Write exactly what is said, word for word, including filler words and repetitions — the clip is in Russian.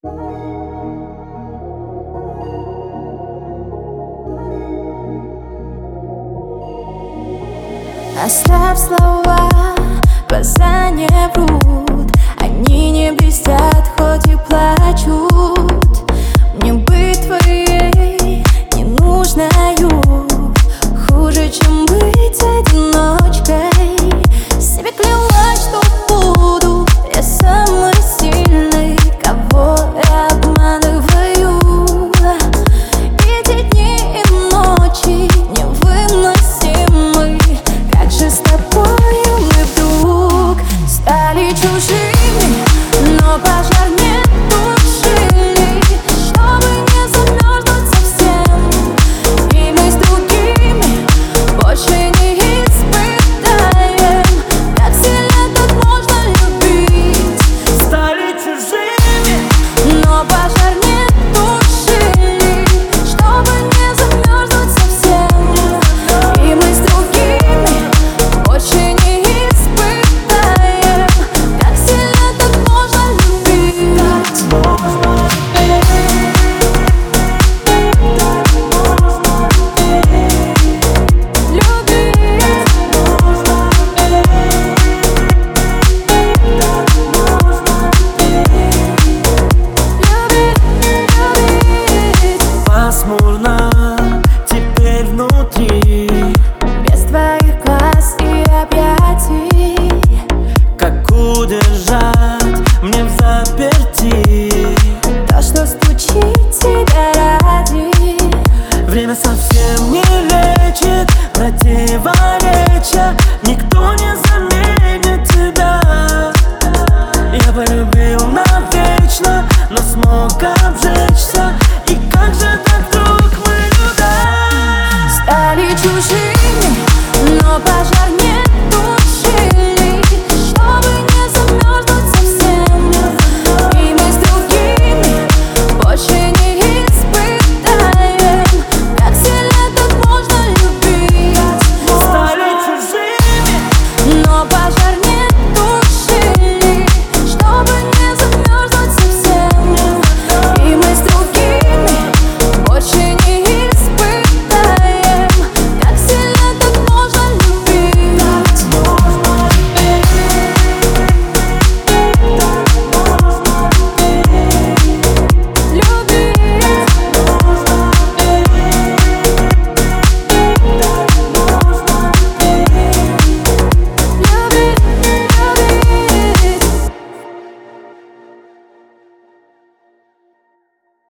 Оставь слова, глаза не врут, они не блестят, хоть и плачут. Мне быть твоей ненужною хуже, чем быть одиночкой. Себе клялась, что буду я самой сильной, кого я обманываю. Эти дни и ночи невыносимы. Как же с тобою мы вдруг стали чужими, но пожар не тушили, чтобы не замерзнуть совсем. И мы с другими больше не испытаем, как сильно тут можно любить. Стали чужими, но пожар не тушили, чтобы не замерзнуть совсем. И мы с другими больше не испытаем, как сильно тут можно любить. пасмурно теперь внутри. Без твоих глаз и объятий, Как удержать мне в заперти? то, что стучит тебя ради. Время совсем не лечит противоречия, никто не заменит тебя. Я полюбил навечно, но смог обжечь